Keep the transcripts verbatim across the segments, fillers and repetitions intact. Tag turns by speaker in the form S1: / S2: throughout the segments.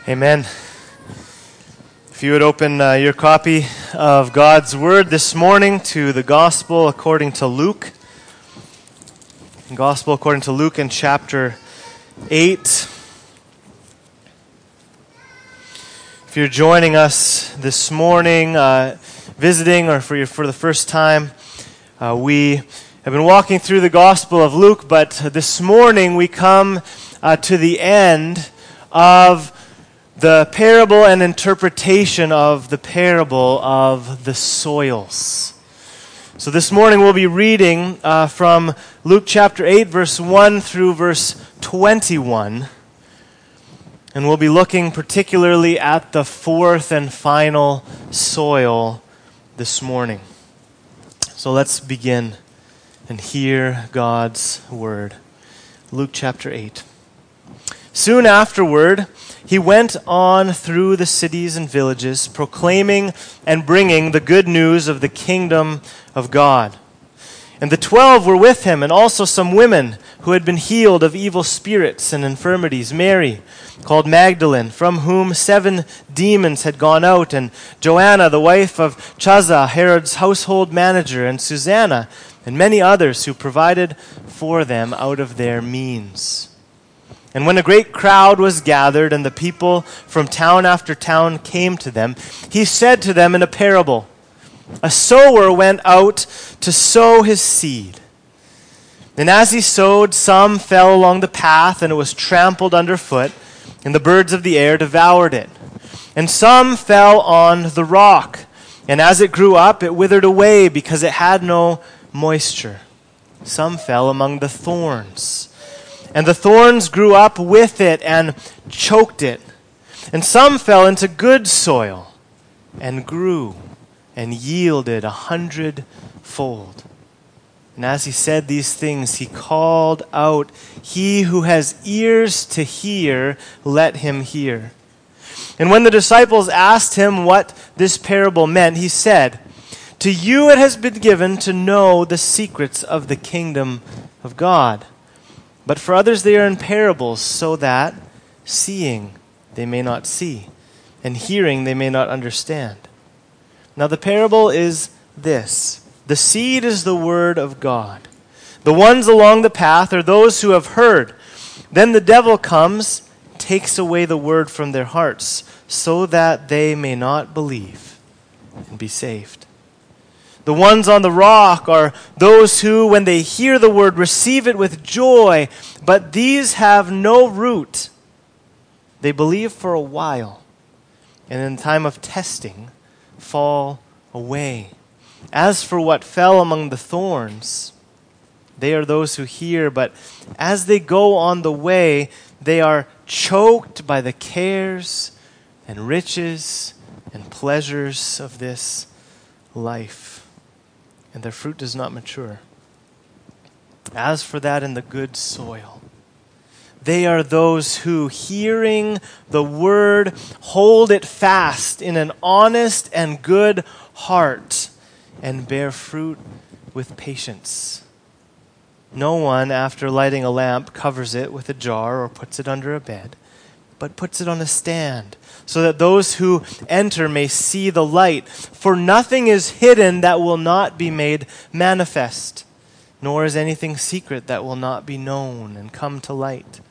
S1: Amen. If you would open uh, your copy of God's Word this morning to the Gospel according to Luke. Gospel according to Luke in chapter eight. If you're joining us this morning, uh, visiting, or for, your, for the first time, uh, we have been walking through the Gospel of Luke, but this morning we come uh, to the end of the parable and interpretation of the parable of the soils. So this morning we'll be reading uh, from Luke chapter eight, verse one through verse twenty-one. And we'll be looking particularly at the fourth and final soil this morning. So let's begin and hear God's word. Luke chapter eight. Soon afterward, he went on through the cities and villages, proclaiming and bringing the good news of the kingdom of God. And the twelve were with him, and also some women who had been healed of evil spirits and infirmities. Mary, called Magdalene, from whom seven demons had gone out, and Joanna, the wife of Chuza, Herod's household manager, and Susanna, and many others who provided for them out of their means. And when a great crowd was gathered, and the people from town after town came to them, he said to them in a parable, "A sower went out to sow his seed. And as he sowed, some fell along the path, and it was trampled underfoot, and the birds of the air devoured it. And some fell on the rock, and as it grew up, it withered away because it had no moisture. Some fell among the thorns, and the thorns grew up with it and choked it. And some fell into good soil and grew and yielded a hundredfold." And as he said these things, he called out, "He who has ears to hear, let him hear." And when the disciples asked him what this parable meant, he said, "To you it has been given to know the secrets of the kingdom of God. But for others they are in parables, so that, seeing, they may not see, and hearing they may not understand. Now the parable is this. The seed is the word of God. The ones along the path are those who have heard. Then the devil comes, takes away the word from their hearts, so that they may not believe and be saved. The ones on the rock are those who, when they hear the word, receive it with joy, but these have no root. They believe for a while, and in time of testing, fall away. As for what fell among the thorns, they are those who hear, but as they go on the way, they are choked by the cares and riches and pleasures of this life, and their fruit does not mature. As for that in the good soil, they are those who, hearing the word, hold it fast in an honest and good heart and bear fruit with patience. No one, after lighting a lamp, covers it with a jar or puts it under a bed, but puts it on a stand, so that those who enter may see the light. For nothing is hidden that will not be made manifest, nor is anything secret that will not be known and come to light.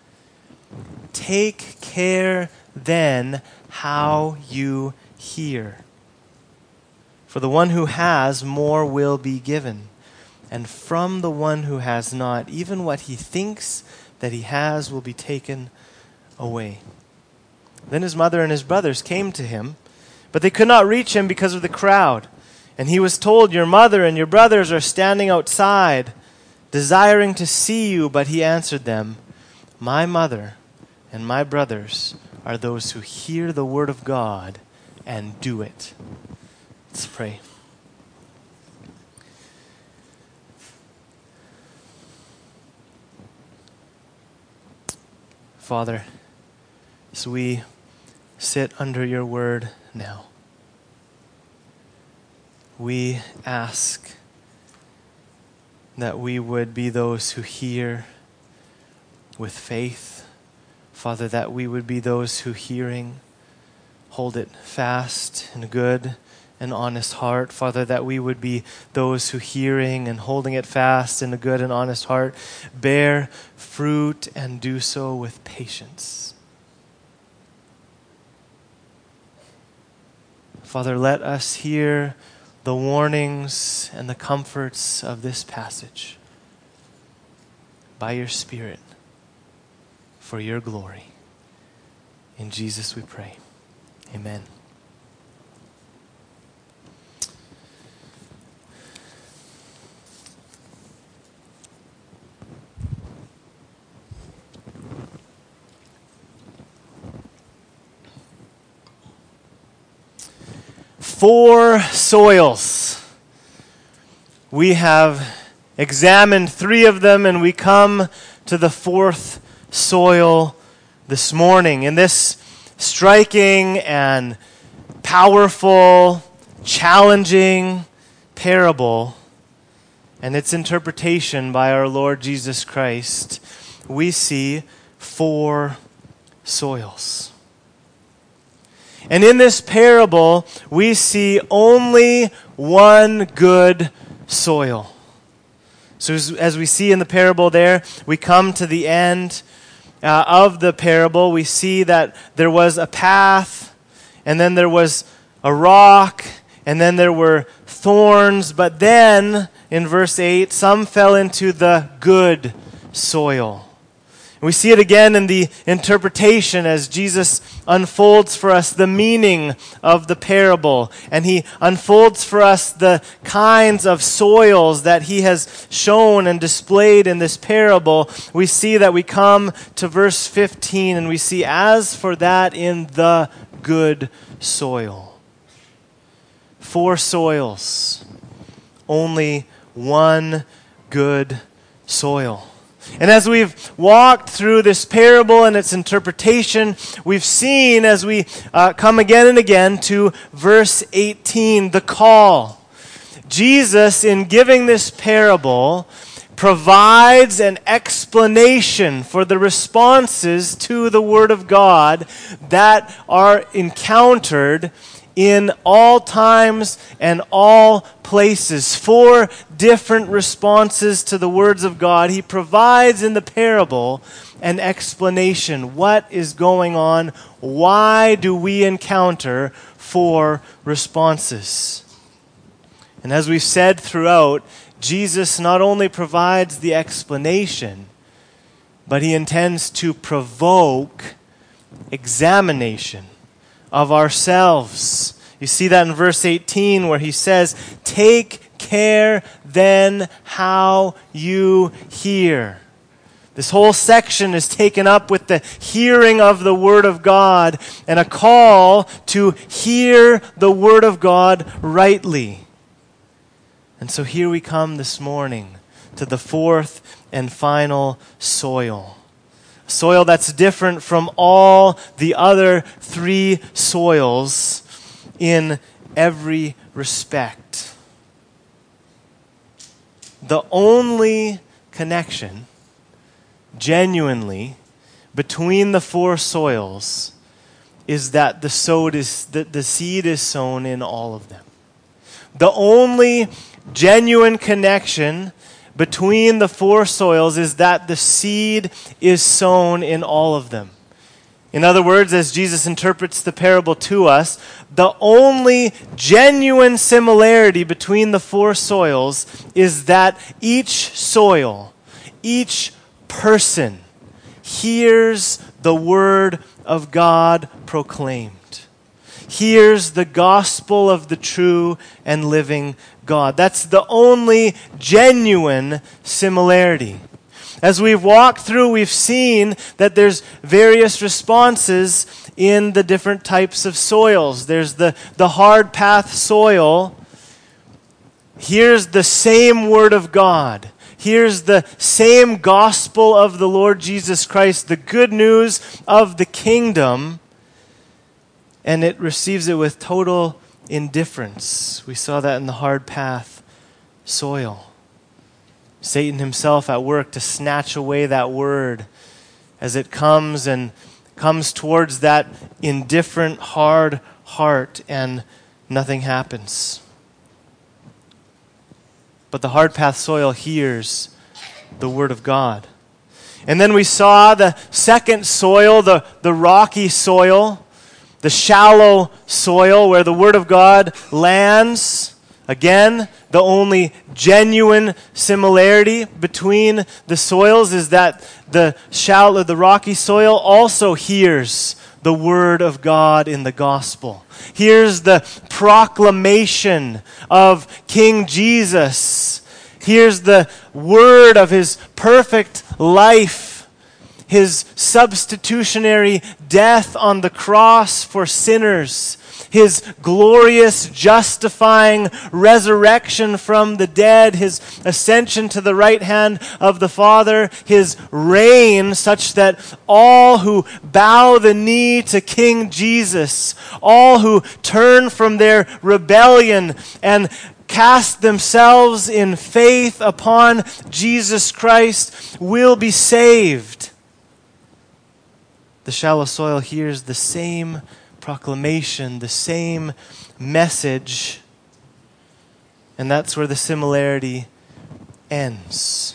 S1: Take care then how you hear. For the one who has, more will be given, and from the one who has not, even what he thinks that he has will be taken away." Then his mother and his brothers came to him, but they could not reach him because of the crowd. And he was told, "Your mother and your brothers are standing outside, desiring to see you." But he answered them, "My mother and my brothers are those who hear the word of God and do it." Let's pray. Father, as we sit under your word now, we ask that we would be those who hear with faith, Father, that we would be those who, hearing, hold it fast and good and honest heart. Father, that we would be those who, hearing and holding it fast in a good and honest heart, bear fruit and do so with patience. Father, let us hear the warnings and the comforts of this passage by your Spirit for your glory. In Jesus we pray. Amen. Four soils. We have examined three of them, and we come to the fourth soil this morning. In this striking and powerful, challenging parable and its interpretation by our Lord Jesus Christ, we see four soils. And in this parable, we see only one good soil. So as, as we see in the parable there, we come to the end uh, of the parable. We see that there was a path, and then there was a rock, and then there were thorns. But then, in verse eight, some fell into the good soil. We see it again in the interpretation as Jesus unfolds for us the meaning of the parable. And he unfolds for us the kinds of soils that he has shown and displayed in this parable. We see that we come to verse fifteen and we see, as for that in the good soil. Four soils, only one good soil. And as we've walked through this parable and its interpretation, we've seen as we uh, come again and again to verse eighteen, the call. Jesus, in giving this parable, provides an explanation for the responses to the Word of God that are encountered in all times and all places. Four different responses to the words of God. He provides in the parable an explanation. What is going on? Why do we encounter four responses? And as we've said throughout, Jesus not only provides the explanation, but he intends to provoke examination of ourselves. You see that in verse eighteen where he says, "Take care then how you hear." This whole section is taken up with the hearing of the Word of God and a call to hear the Word of God rightly. And so here we come this morning to the fourth and final soil. Soil that's different from all the other three soils in every respect. The only connection, genuinely, between the four soils is that the, sowed is, the, the seed is sown in all of them. The only genuine connection between the four soils is that the seed is sown in all of them. In other words, as Jesus interprets the parable to us, the only genuine similarity between the four soils is that each soil, each person, hears the Word of God proclaimed, hears the gospel of the true and living God. That's the only genuine similarity. As we've walked through, we've seen that there's various responses in the different types of soils. There's the, the hard path soil. Here's the same Word of God. Here's the same gospel of the Lord Jesus Christ, the good news of the kingdom, and it receives it with total indifference. We saw that in the hard path soil. Satan himself at work to snatch away that word as it comes and comes towards that indifferent, hard heart, and nothing happens. But the hard path soil hears the word of God. And then we saw the second soil, the, the rocky soil, the shallow soil where the word of God lands. Again, the only genuine similarity between the soils is that the shallow, the rocky soil also hears the word of God in the gospel. Here's the proclamation of King Jesus. Here's the word of his perfect life, his substitutionary death on the cross for sinners, his glorious justifying resurrection from the dead, his ascension to the right hand of the Father, his reign such that all who bow the knee to King Jesus, all who turn from their rebellion and cast themselves in faith upon Jesus Christ will be saved. The shallow soil hears the same proclamation, the same message, and that's where the similarity ends.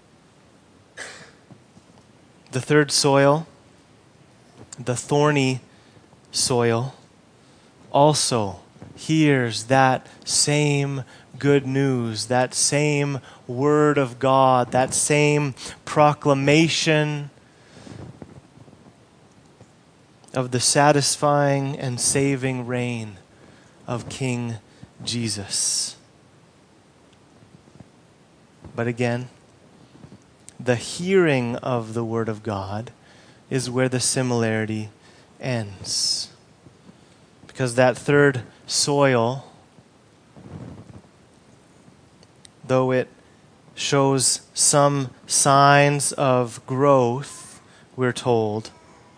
S1: The third soil, the thorny soil, also hears that same good news, that same word of God, that same proclamation of the satisfying and saving reign of King Jesus. But again, the hearing of the word of God is where the similarity ends. Because that third soil, though it shows some signs of growth, we're told,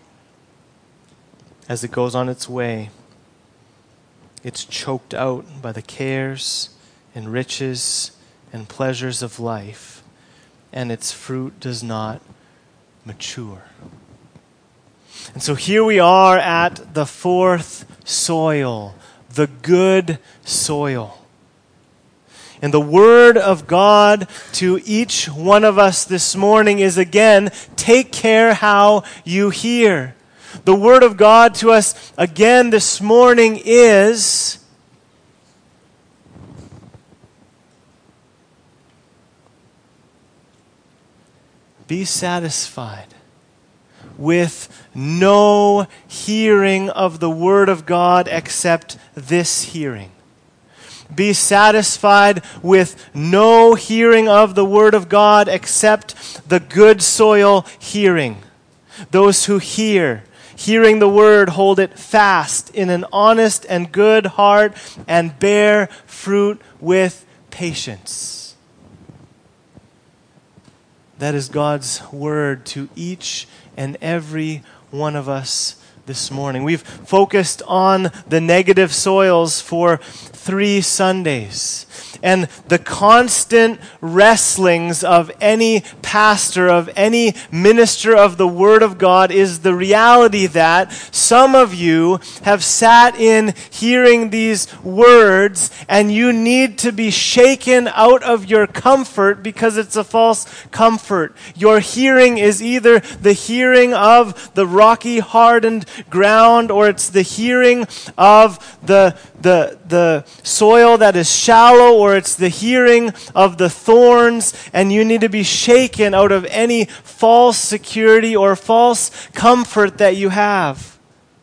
S1: as it goes on its way, it's choked out by the cares and riches and pleasures of life, and its fruit does not mature. And so here we are at the fourth soil, the good soil. And the word of God to each one of us this morning is again, take care how you hear. The word of God to us again this morning is, be satisfied with no hearing of the word of God except this hearing. Be satisfied with no hearing of the word of God except the good soil hearing. Those who hear, hearing the word, hold it fast in an honest and good heart and bear fruit with patience. That is God's word to each and every one of us this morning. We've focused on the negative soils for three Sundays. And the constant wrestlings of any pastor, of any minister of the Word of God is the reality that some of you have sat in hearing these words and you need to be shaken out of your comfort because it's a false comfort. Your hearing is either the hearing of the rocky, hardened ground, or it's the hearing of the, the, the soil that is shallow, or it's the hearing of the thorns, and you need to be shaken out of any false security or false comfort that you have.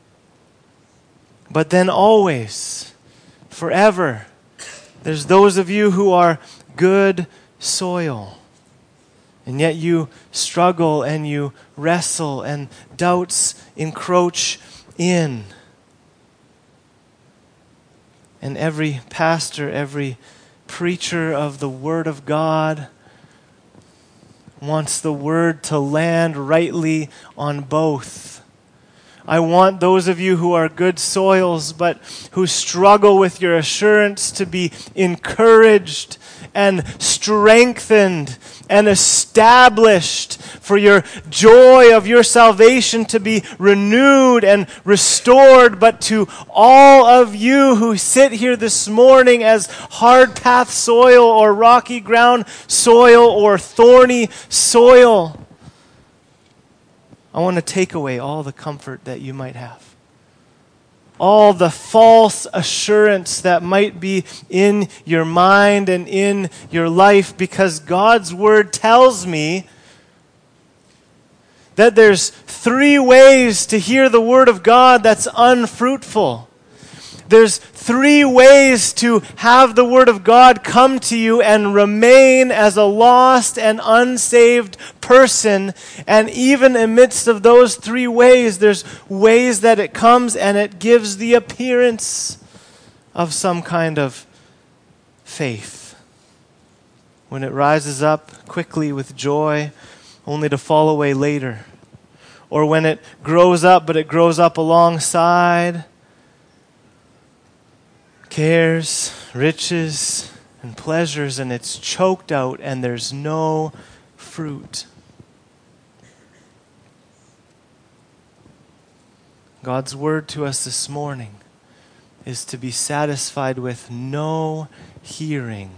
S1: But then always, forever, there's those of you who are good soil. And yet you struggle and you wrestle and doubts encroach in. And every pastor, every preacher of the Word of God wants the Word to land rightly on both. I want those of you who are good soils, but who struggle with your assurance, to be encouraged and strengthened and established, for your joy of your salvation to be renewed and restored. But to all of you who sit here this morning as hard path soil or rocky ground soil or thorny soil, I want to take away all the comfort that you might have, all the false assurance that might be in your mind and in your life, because God's word tells me that there's three ways to hear the word of God that's unfruitful. There's three ways to have the word of God come to you and remain as a lost and unsaved person. And even amidst of those three ways, there's ways that it comes and it gives the appearance of some kind of faith. When it rises up quickly with joy, only to fall away later. Or when it grows up, but it grows up alongside cares, riches, and pleasures, and it's choked out and there's no fruit. God's word to us this morning is to be satisfied with no hearing,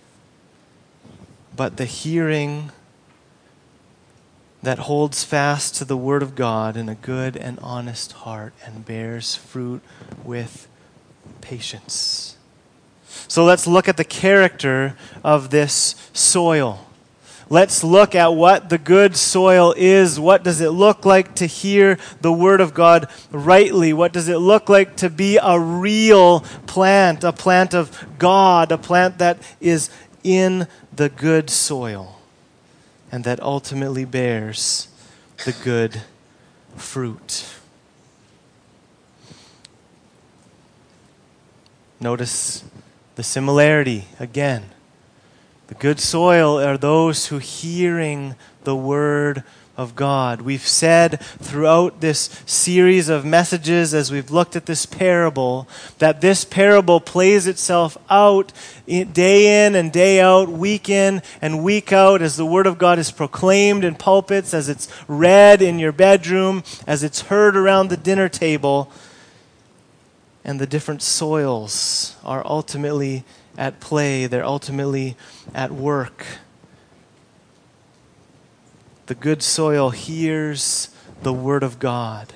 S1: but the hearing that holds fast to the word of God in a good and honest heart and bears fruit with patience. So let's look at the character of this soil. Let's look at what the good soil is. What does it look like to hear the word of God rightly? What does it look like to be a real plant, a plant of God, a plant that is in the good soil and that ultimately bears the good fruit? Notice the similarity again. The good soil are those who hearing the word of God. We've said throughout this series of messages as we've looked at this parable that this parable plays itself out day in and day out, week in and week out, as the word of God is proclaimed in pulpits, as it's read in your bedroom, as it's heard around the dinner table. And the different soils are ultimately at play. They're ultimately at work. The good soil hears the word of God.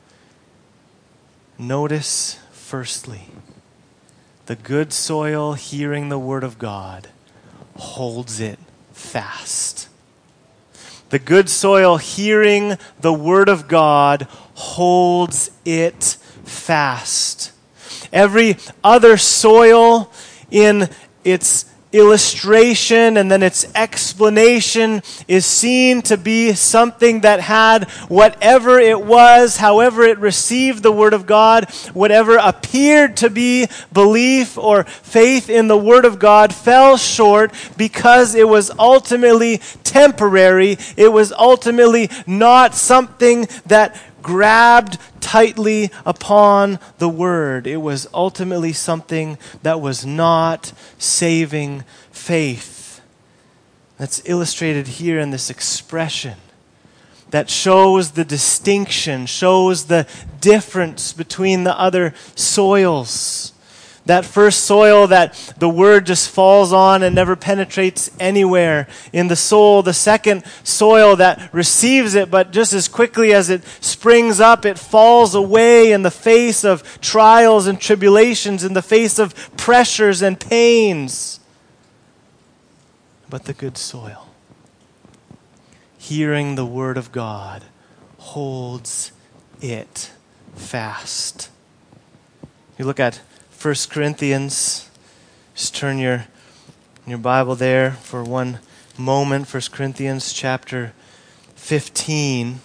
S1: Notice, firstly, the good soil hearing the word of God holds it fast. The good soil hearing the word of God holds it fast. Every other soil in its illustration and then its explanation is seen to be something that had whatever it was, however it received the word of God, whatever appeared to be belief or faith in the word of God, fell short because it was ultimately temporary. It was ultimately not something that grabbed tightly upon the word. It was ultimately something that was not saving faith. That's illustrated here in this expression that shows the distinction, shows the difference between the other soils. That first soil that the word just falls on and never penetrates anywhere in the soul. The second soil that receives it, but just as quickly as it springs up, it falls away in the face of trials and tribulations, in the face of pressures and pains. But the good soil, hearing the word of God, holds it fast. You look at First Corinthians, just turn your, your Bible there for one moment. First Corinthians chapter fifteen.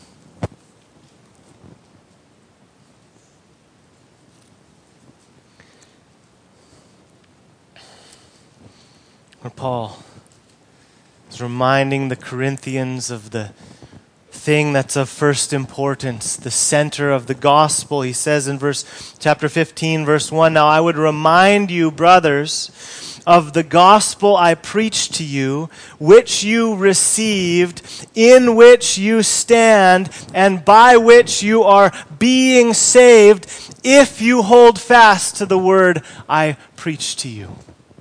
S1: Where Paul is reminding the Corinthians of the thing that's of first importance, the center of the gospel. He says in verse chapter fifteen, verse one, "Now I would remind you, brothers, of the gospel I preached to you, which you received, in which you stand, and by which you are being saved, if you hold fast to the word I preached to you."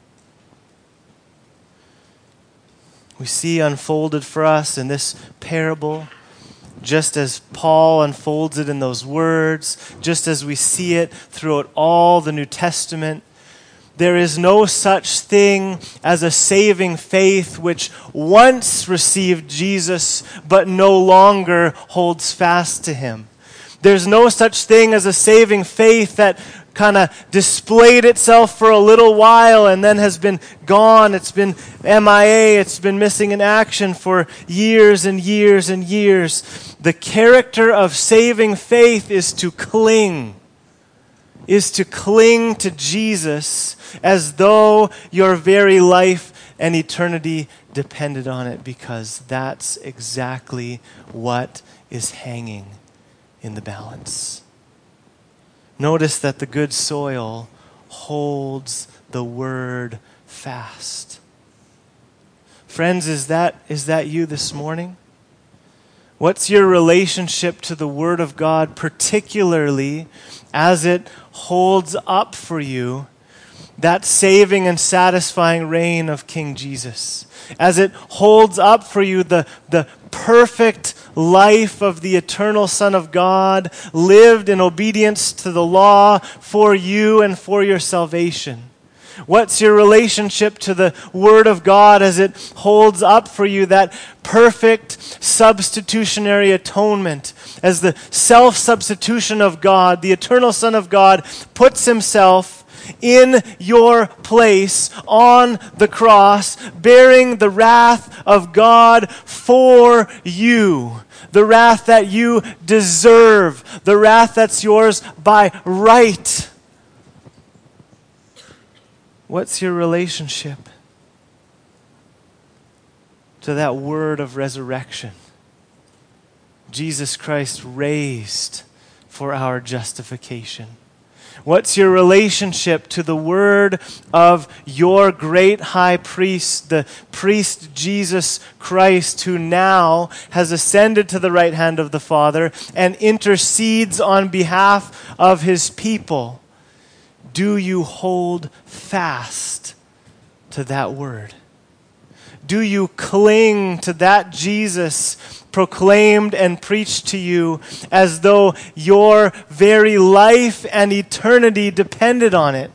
S1: We see unfolded for us in this parable, just as Paul unfolds it in those words, just as we see it throughout all the New Testament, there is no such thing as a saving faith which once received Jesus but no longer holds fast to him. There's no such thing as a saving faith that kind of displayed itself for a little while and then has been gone. It's been M I A. It's been missing in action for years and years and years. The character of saving faith is to cling, is to cling to Jesus as though your very life and eternity depended on it, because that's exactly what is hanging in the balance. Notice that the good soil holds the word fast. Friends, is that, is that you this morning? What's your relationship to the Word of God, particularly as it holds up for you that saving and satisfying reign of King Jesus? As it holds up for you the, the perfect life of the eternal Son of God, lived in obedience to the law for you and for your salvation? What's your relationship to the Word of God as it holds up for you that perfect substitutionary atonement, as the self-substitution of God, the eternal Son of God, puts himself in your place on the cross, bearing the wrath of God for you, the wrath that you deserve, the wrath that's yours by right? What's your relationship to that word of resurrection? Jesus Christ raised for our justification. What's your relationship to the word of your great high priest, the priest Jesus Christ, who now has ascended to the right hand of the Father and intercedes on behalf of his people? Do you hold fast to that word? Do you cling to that Jesus proclaimed and preached to you as though your very life and eternity depended on it?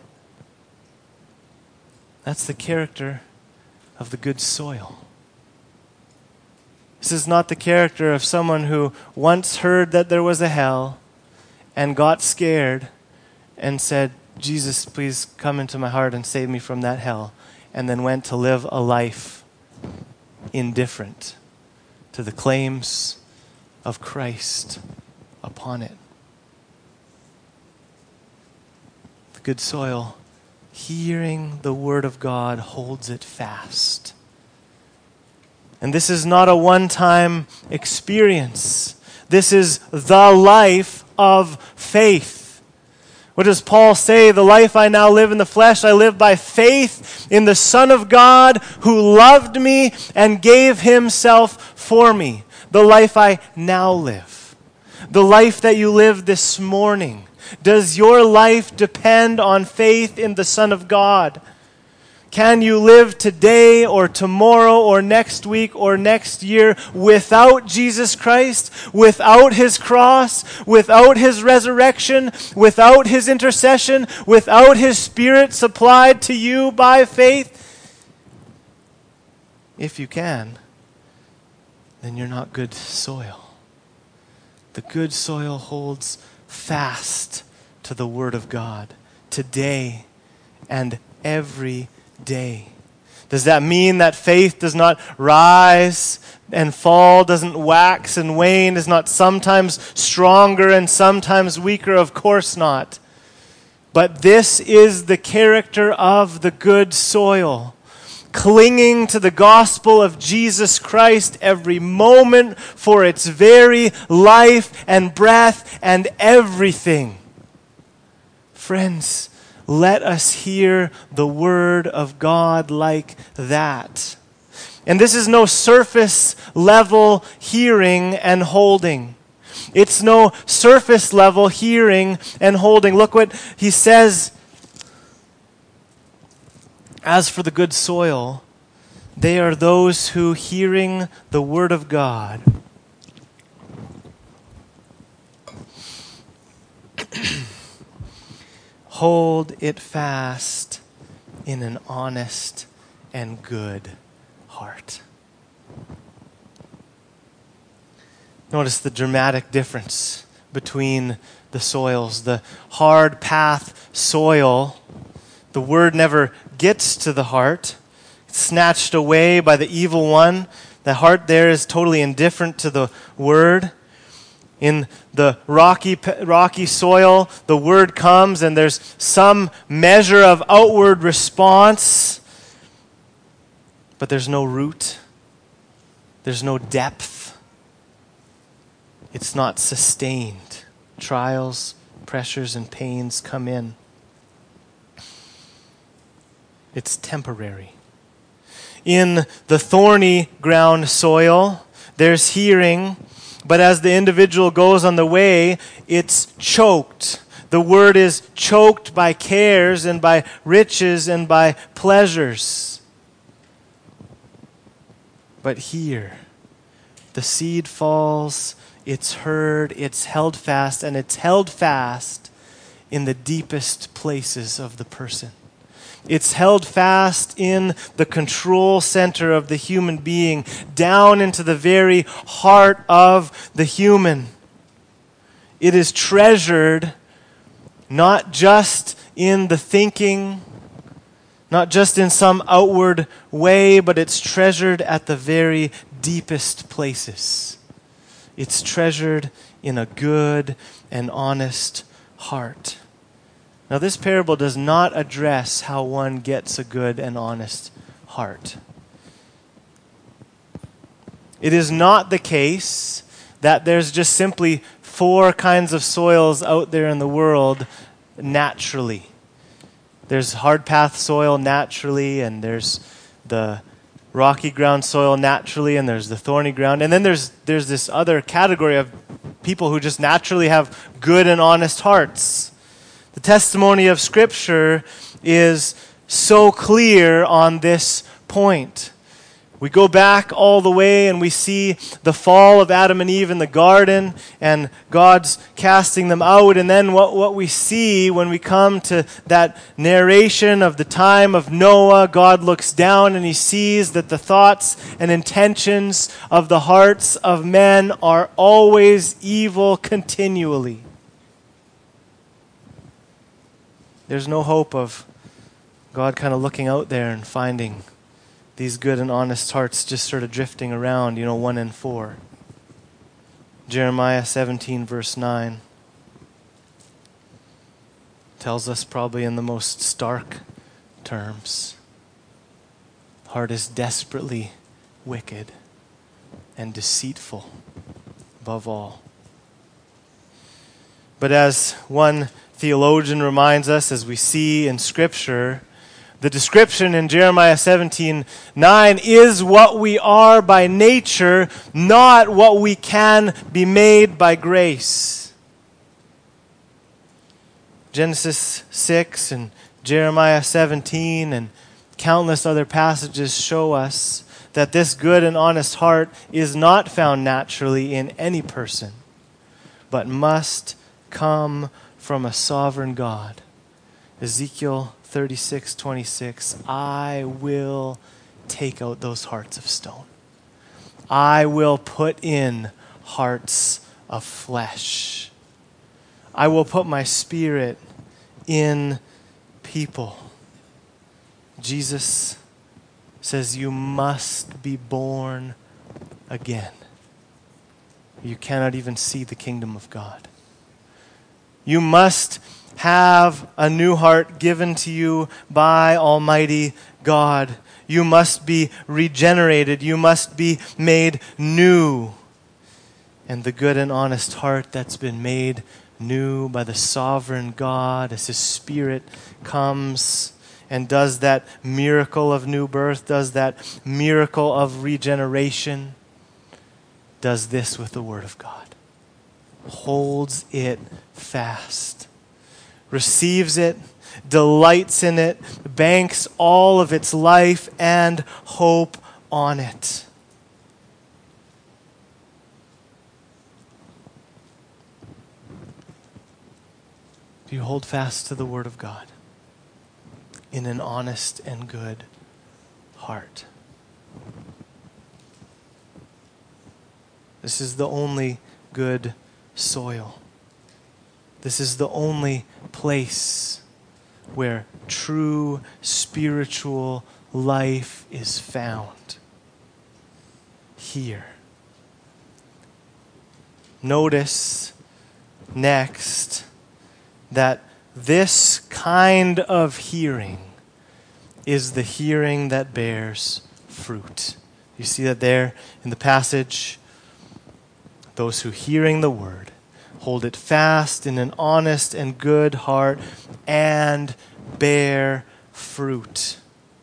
S1: That's the character of the good soil. This is not the character of someone who once heard that there was a hell and got scared and said, "Jesus, please come into my heart and save me from that hell," and then went to live a life indifferent to the claims of Christ upon it. The good soil, hearing the word of God, holds it fast. And this is not a one-time experience. This is the life of faith. What does Paul say? "The life I now live in the flesh, I live by faith in the Son of God who loved me and gave himself for me." The life I now live. The life that you live this morning. Does your life depend on faith in the Son of God? Can you live today or tomorrow or next week or next year without Jesus Christ, without his cross, without his resurrection, without his intercession, without his Spirit supplied to you by faith? If you can, then you're not good soil. The good soil holds fast to the Word of God today and every day. Does that mean that faith does not rise and fall, doesn't wax and wane, is not sometimes stronger and sometimes weaker? Of course not. But this is the character of the good soil. clinging to the gospel of Jesus Christ every moment for its very life and breath and everything. Friends, let us hear the word of God like that. And this is no surface level hearing and holding. It's no surface level hearing and holding. Look what he says. As for the good soil, they are those who, hearing the word of God, hold it fast in an honest and good heart. Notice the dramatic difference between the soils. The hard path soil, the word never gets to the heart. It's snatched away by the evil one. The heart there is totally indifferent to the word. In the rocky, rocky soil, the word comes and there's some measure of outward response, but there's no root. There's no depth. It's not sustained. Trials, pressures, and pains come in. It's temporary. In the thorny ground soil, there's hearing, but as the individual goes on the way, it's choked. The word is choked by cares and by riches and by pleasures. But here, the seed falls, it's heard, it's held fast, and it's held fast in the deepest places of the person. It's held fast in the control center of the human being, down into the very heart of the human. It is treasured not just in the thinking, not just in some outward way, but it's treasured at the very deepest places. It's treasured in a good and honest heart. Now, this parable does not address how one gets a good and honest heart. It is not the case that there's just simply four kinds of soils out there in the world naturally. There's hard path soil naturally, and there's the rocky ground soil naturally, and there's the thorny ground. And then there's there's this other category of people who just naturally have good and honest hearts. The testimony of Scripture is so clear on this point. We go back all the way and we see the fall of Adam and Eve in the garden and God's casting them out. And then what, what we see when we come to that narration of the time of Noah, God looks down and he sees that the thoughts and intentions of the hearts of men are always evil continually. There's no hope of God kind of looking out there and finding these good and honest hearts just sort of drifting around, you know, one and four. Jeremiah seventeen, verse nine tells us probably in the most stark terms, heart is desperately wicked and deceitful above all. But as one theologian reminds us, as we see in Scripture, the description in Jeremiah seventeen nine is what we are by nature, not what we can be made by grace. Genesis six and Jeremiah seventeen and countless other passages show us that this good and honest heart is not found naturally in any person, but must come from a sovereign God. Ezekiel thirty-six twenty-six, I will take out those hearts of stone. I will put in hearts of flesh. I will put my spirit in people. Jesus says you must be born again. You cannot even see the kingdom of God. You must have a new heart given to you by Almighty God. You must be regenerated. You must be made new. And the good and honest heart that's been made new by the sovereign God as His Spirit comes and does that miracle of new birth, does that miracle of regeneration, does this with the Word of God. Holds it fast. Receives it, delights in it, banks all of its life and hope on it. Do you hold fast to the Word of God in an honest and good heart? This is the only good soil. This is the only place where true spiritual life is found. Here. Notice next that this kind of hearing is the hearing that bears fruit. You see that there in the passage? Those who hearing the word hold it fast in an honest and good heart and bear fruit.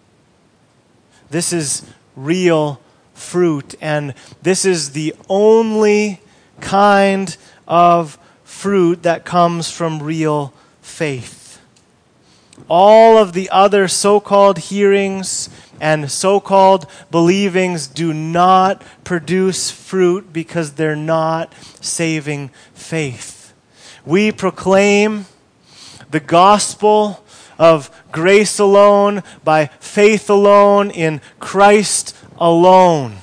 S1: This is real fruit, and this is the only kind of fruit that comes from real faith. All of the other so-called hearings and so-called believings do not produce fruit because they're not saving faith. We proclaim the gospel of grace alone, by faith alone, in Christ alone.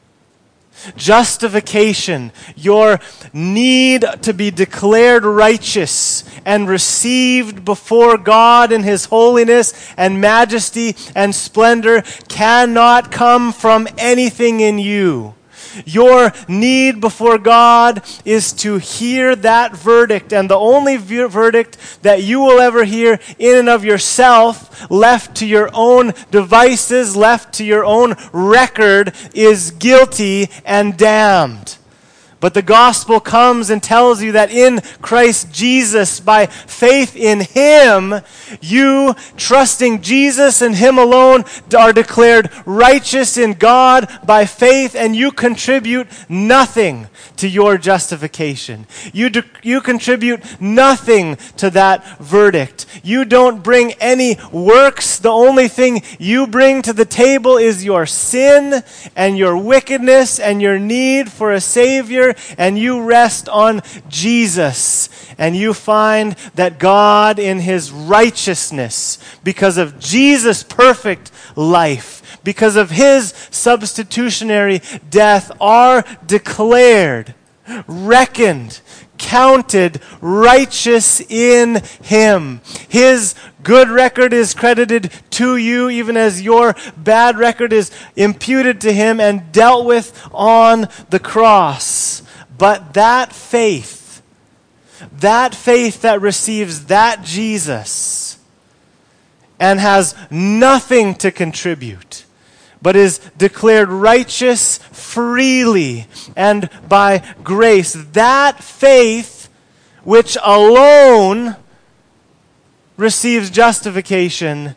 S1: Justification, your need to be declared righteous and received before God in His holiness and majesty and splendor, cannot come from anything in you. Your need before God is to hear that verdict, and the only ver- verdict that you will ever hear in and of yourself, left to your own devices, left to your own record, is guilty and damned. But the gospel comes and tells you that in Christ Jesus, by faith in Him, you, trusting Jesus and Him alone, are declared righteous in God by faith, and you contribute nothing to your justification. You, de- you contribute nothing to that verdict. You don't bring any works. The only thing you bring to the table is your sin and your wickedness and your need for a Savior, and you rest on Jesus, and you find that God in His righteousness, because of Jesus' perfect life, because of His substitutionary death, are declared, reckoned, counted righteous in Him. His good record is credited to you, even as your bad record is imputed to Him and dealt with on the cross. But that faith, that faith that receives that Jesus and has nothing to contribute, but is declared righteous freely and by grace, that faith which alone receives justification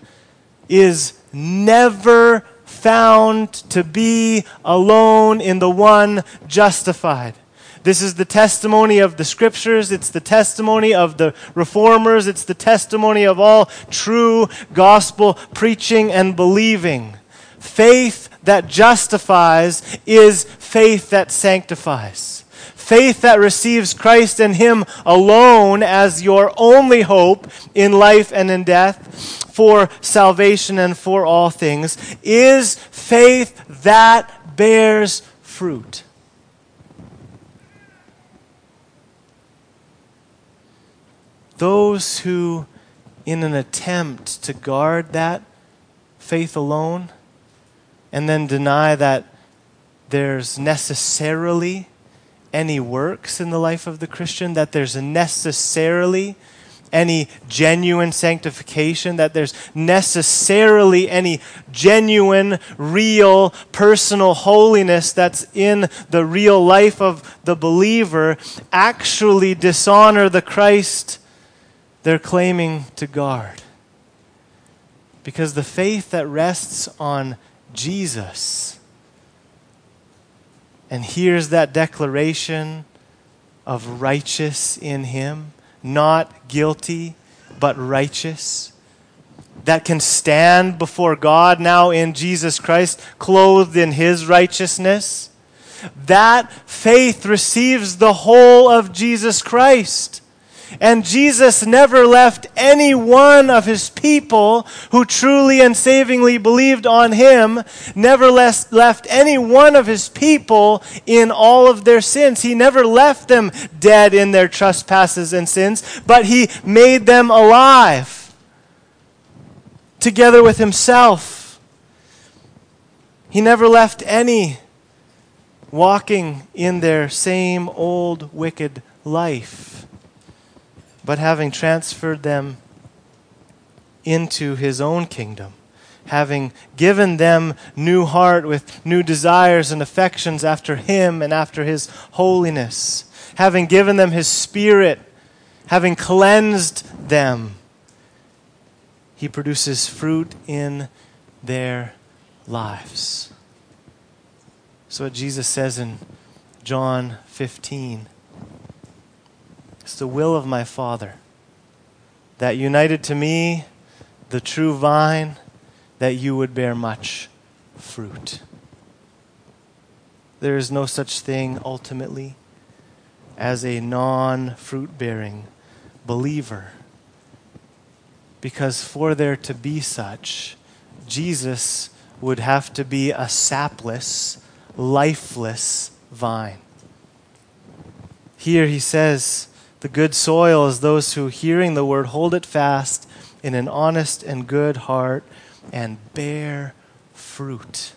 S1: is never found to be alone in the one justified. This is the testimony of the Scriptures. It's the testimony of the Reformers. It's the testimony of all true gospel preaching and believing. Faith that justifies is faith that sanctifies. Faith that receives Christ and Him alone as your only hope in life and in death, for salvation and for all things, is faith that bears fruit. Those who, in an attempt to guard that faith alone, and then deny that there's necessarily any works in the life of the Christian, that there's necessarily any genuine sanctification, that there's necessarily any genuine, real, personal holiness that's in the real life of the believer, actually dishonor the Christ they're claiming to guard. Because the faith that rests on Jesus and hears that declaration of righteous in Him, not guilty, but righteous, that can stand before God now in Jesus Christ, clothed in His righteousness, that faith receives the whole of Jesus Christ. And Jesus never left any one of His people who truly and savingly believed on Him, never left any one of His people in all of their sins. He never left them dead in their trespasses and sins, but He made them alive together with Himself. He never left any walking in their same old wicked life, but having transferred them into His own kingdom, having given them new heart with new desires and affections after Him and after His holiness, having given them His Spirit, having cleansed them, He produces fruit in their lives. So what Jesus says in John fifteen, it's the will of my Father, that united to me, the true vine, that you would bear much fruit. There is no such thing ultimately as a non-fruit-bearing believer, because for there to be such, Jesus would have to be a sapless, lifeless vine. Here He says, the good soil is those who, hearing the word, hold it fast in an honest and good heart and bear fruit.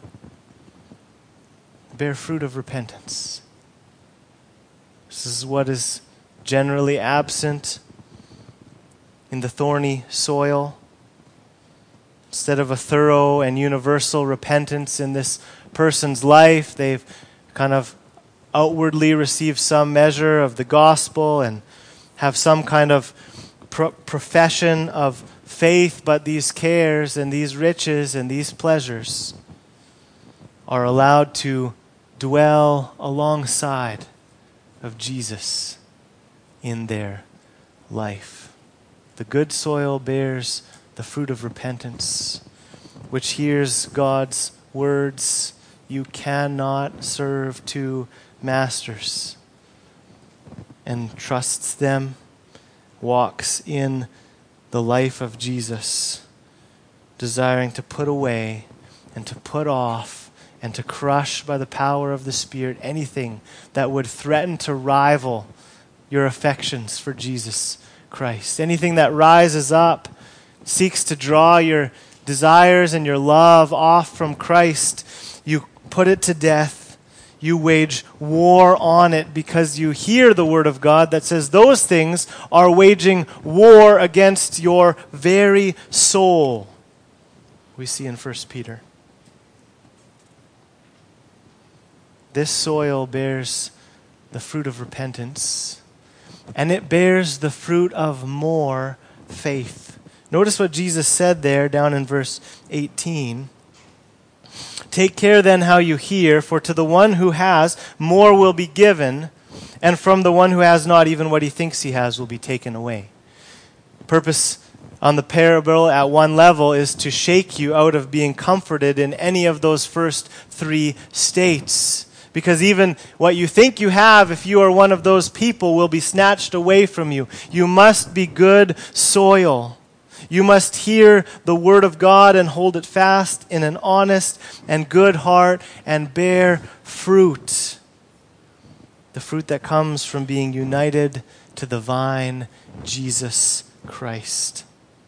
S1: Bear fruit of repentance. This is what is generally absent in the thorny soil. Instead of a thorough and universal repentance in this person's life, they've kind of outwardly receive some measure of the gospel and have some kind of pro- profession of faith, but these cares and these riches and these pleasures are allowed to dwell alongside of Jesus in their life. The good soil bears the fruit of repentance, which hears God's words, you cannot serve two masters, and trusts them, walks in the life of Jesus, desiring to put away and to put off and to crush by the power of the Spirit anything that would threaten to rival your affections for Jesus Christ. Anything that rises up, seeks to draw your desires and your love off from Christ, you put it to death. You wage war on it because you hear the word of God that says those things are waging war against your very soul. We see in First Peter. This soil bears the fruit of repentance, and it bears the fruit of more faith. Notice what Jesus said there down in verse eighteen. Take care then how you hear, for to the one who has, more will be given, and from the one who has not, even what he thinks he has will be taken away. Purpose on the parable at one level is to shake you out of being comforted in any of those first three states. Because even what you think you have, if you are one of those people, will be snatched away from you. You must be good soil. You must hear the word of God and hold it fast in an honest and good heart and bear fruit. The fruit that comes from being united to the vine, Jesus Christ.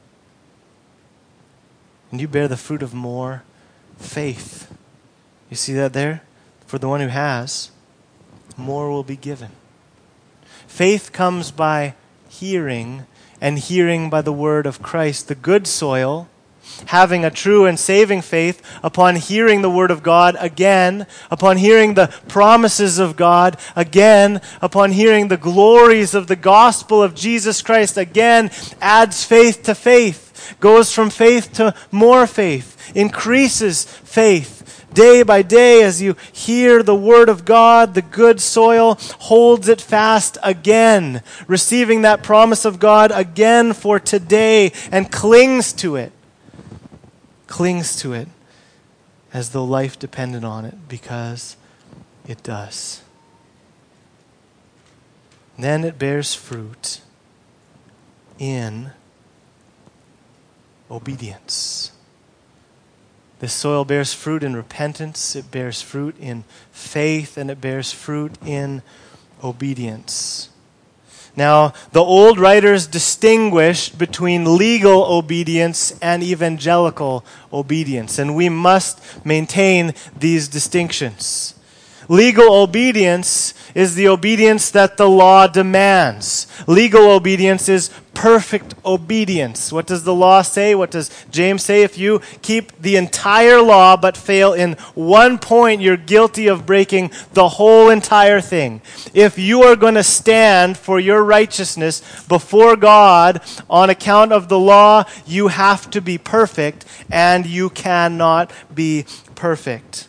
S1: And you bear the fruit of more faith. You see that there? For the one who has, more will be given. Faith comes by hearing, and hearing by the word of Christ. The good soil, having a true and saving faith, upon hearing the word of God again, upon hearing the promises of God again, upon hearing the glories of the gospel of Jesus Christ again, adds faith to faith, goes from faith to more faith, increases faith. Day by day, as you hear the word of God, the good soil holds it fast again, receiving that promise of God again for today, and clings to it. Clings to it as though life depended on it, because it does. Then it bears fruit in obedience. This soil bears fruit in repentance, it bears fruit in faith, and it bears fruit in obedience. Now, the old writers distinguished between legal obedience and evangelical obedience, and we must maintain these distinctions. Legal obedience is the obedience that the law demands. Legal obedience is perfect obedience. What does the law say? What does James say? If you keep the entire law but fail in one point, you're guilty of breaking the whole entire thing. If you are going to stand for your righteousness before God on account of the law, you have to be perfect, and you cannot be perfect.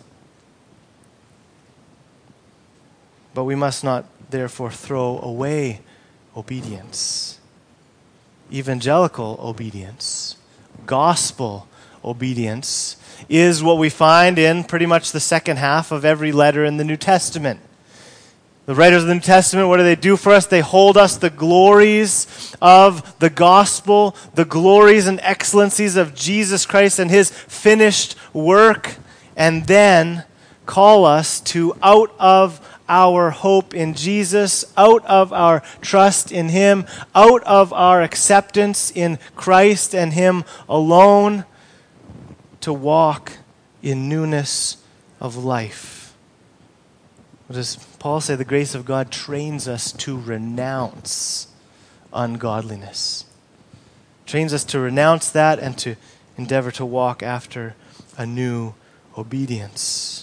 S1: But we must not therefore throw away obedience. Evangelical obedience, gospel obedience, is what we find in pretty much the second half of every letter in the New Testament. The writers of the New Testament, what do they do for us? They hold us the glories of the gospel, the glories and excellencies of Jesus Christ and his finished work, and then call us to, out of our hope in Jesus, out of our trust in him, out of our acceptance in Christ and him alone, to walk in newness of life. What does Paul say? The grace of God trains us to renounce ungodliness. Trains us to renounce that and to endeavor to walk after a new obedience.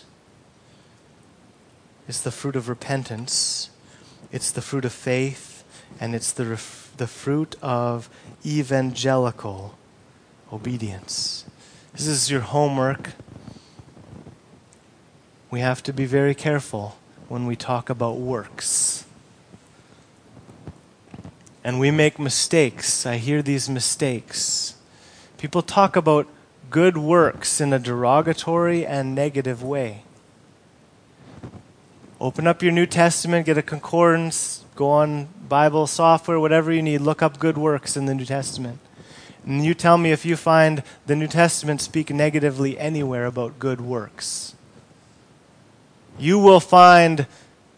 S1: It's the fruit of repentance, it's the fruit of faith, and it's the ref- the fruit of evangelical obedience. This is your homework. We have to be very careful when we talk about works. And we make mistakes. I hear these mistakes. People talk about good works in a derogatory and negative way. Open up your New Testament, get a concordance, go on Bible software, whatever you need, look up good works in the New Testament. And you tell me if you find the New Testament speak negatively anywhere about good works. You will find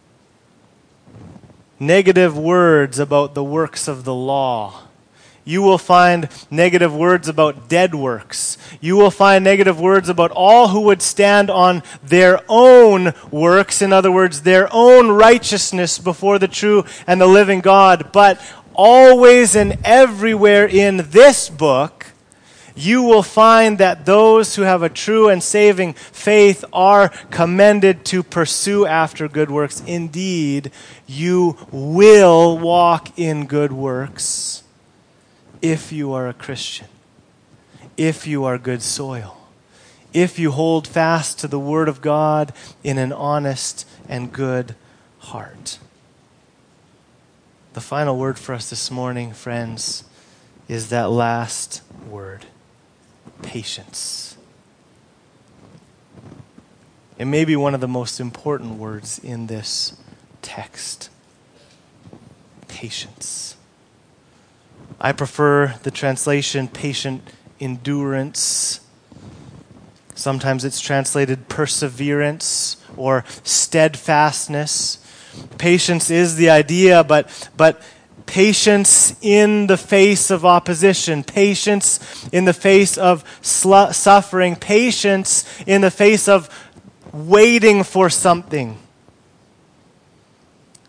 S1: negative words about the works of the law. You will find negative words about dead works. You will find negative words about all who would stand on their own works, in other words, their own righteousness before the true and the living God. But always and everywhere in this book, you will find that those who have a true and saving faith are commended to pursue after good works. Indeed, you will walk in good works if you are a Christian, if you are good soil, if you hold fast to the Word of God in an honest and good heart. The final word for us this morning, friends, is that last word, patience. It may be one of the most important words in this text. Patience. I prefer the translation patient endurance. Sometimes it's translated perseverance or steadfastness. Patience is the idea, but but patience in the face of opposition, patience in the face of sl- suffering, patience in the face of waiting for something.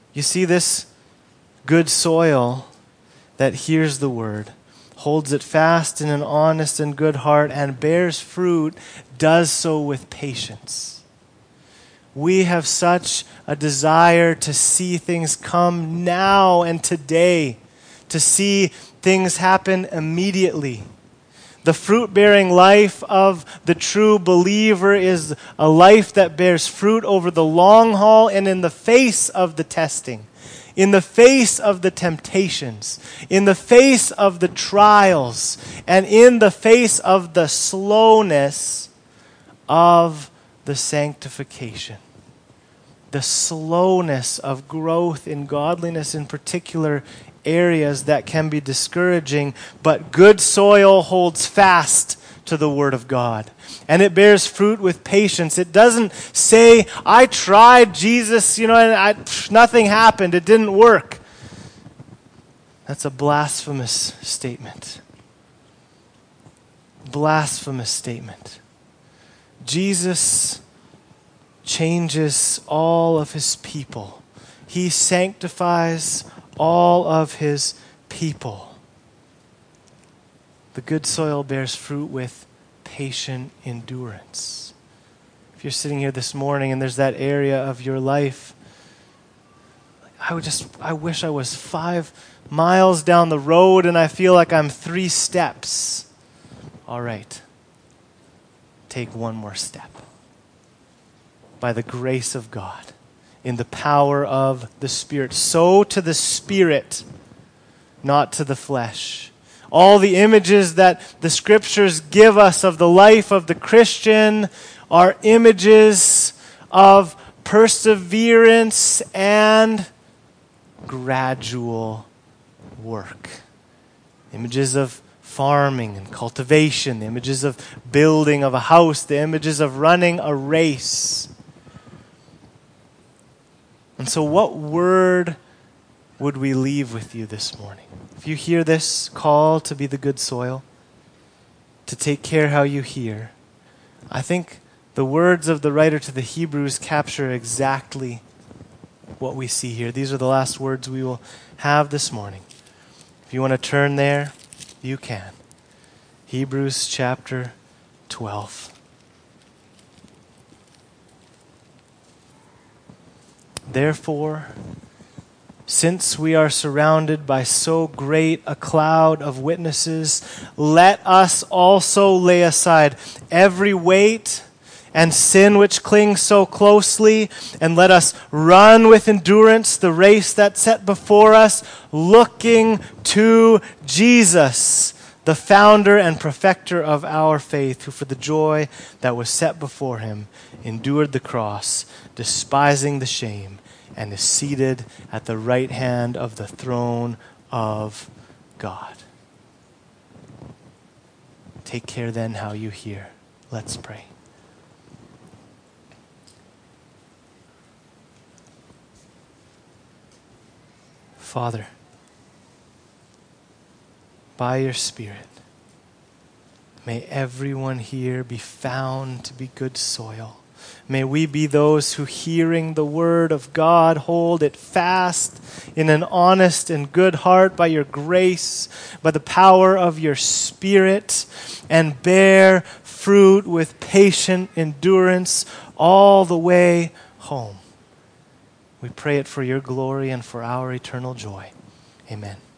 S1: You see, this good soil that hears the word, holds it fast in an honest and good heart, and bears fruit, does so with patience. We have such a desire to see things come now and today, to see things happen immediately. The fruit-bearing life of the true believer is a life that bears fruit over the long haul and in the face of the testing, in the face of the temptations, in the face of the trials, and in the face of the slowness of the sanctification. The slowness of growth in godliness in particular areas that can be discouraging, but good soil holds fast to the Word of God, and it bears fruit with patience. It doesn't say, I tried Jesus, you know, and I, nothing happened, it didn't work. That's a blasphemous statement. Blasphemous statement. Jesus changes all of his people. He sanctifies all of his people. The good soil bears fruit with patient endurance. If you're sitting here this morning and there's that area of your life, I would just, I wish I was five miles down the road and I feel like I'm three steps. All right. Take one more step. By the grace of God, in the power of the Spirit. Sow to the Spirit, not to the flesh. All the images that the Scriptures give us of the life of the Christian are images of perseverance and gradual work. Images of farming and cultivation, the images of building of a house, the images of running a race. And so what word would we leave with you this morning? If you hear this call to be the good soil, to take care how you hear, I think the words of the writer to the Hebrews capture exactly what we see here. These are the last words we will have this morning. If you want to turn there, you can. Hebrews chapter twelve. Therefore, since we are surrounded by so great a cloud of witnesses, let us also lay aside every weight and sin which clings so closely, and let us run with endurance the race that's set before us, looking to Jesus, the founder and perfecter of our faith, who for the joy that was set before him endured the cross, despising the shame, and is seated at the right hand of the throne of God. Take care then how you hear. Let's pray. Father, by your Spirit, may everyone here be found to be good soil. May we be those who, hearing the word of God, hold it fast in an honest and good heart by your grace, by the power of your Spirit, and bear fruit with patient endurance all the way home. We pray it for your glory and for our eternal joy. Amen.